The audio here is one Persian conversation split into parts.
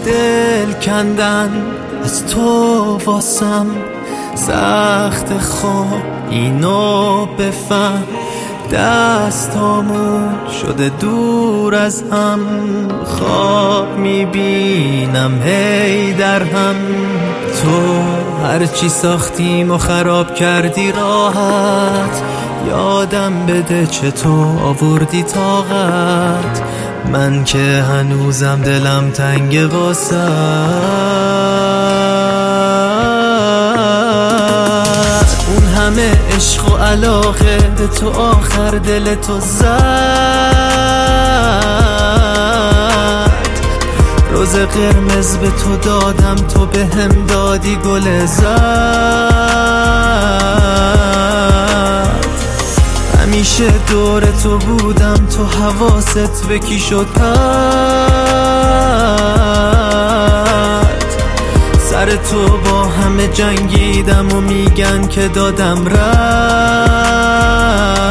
دل کندن از تو واسم سخت، خواب اینو بفهم، دستامون شده دور از هم، خواب میبینم هی در هم. تو هرچی ساختیم و خراب کردی راحت، یادم بده چطور آوردی طاقت، من که هنوزم دلم تنگ واسه. اون همه عشق و علاقه به تو آخر دل تو زد، روز قرمز به تو دادم تو به هم دادی گل زد. همیشه دور تو بودم تو حواست به کی شد پد، سر تو با همه جنگیدم و میگن که دادم رد.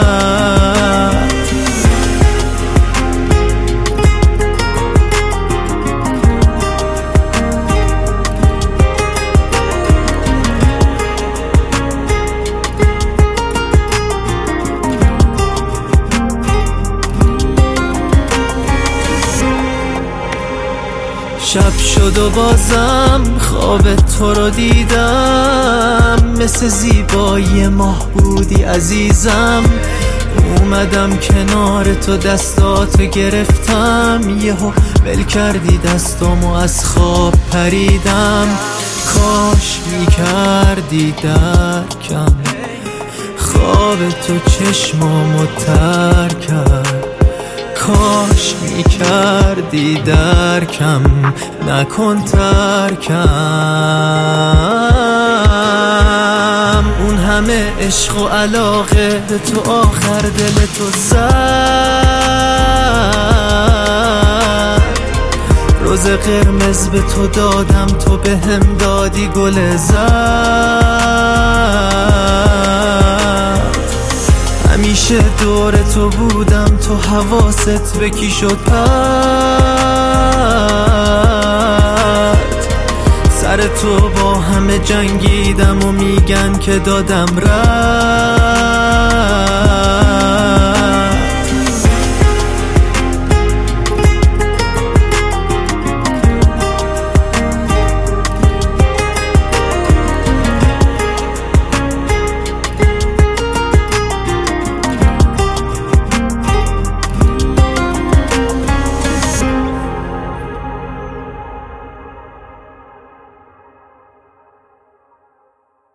شب شد و بازم خواب تو رو دیدم، مثل زیبایی ماه بودی عزیزم، اومدم کنار تو دستاتو گرفتم، یهو ول کردی دستامو از خواب پریدم، کاش میکردی درکم، خواب تو چشمامو تر کرد، کاش میکردی درکم نکن ترکم. اون همه عشق و علاقه به تو آخر دل تو زد، روز قرمز به تو دادم تو به هم دادی گل زد. همیشه دور تو بودم تو حواست به کی شد پد، سر تو با همه جنگیدم و میگن که دادم رد.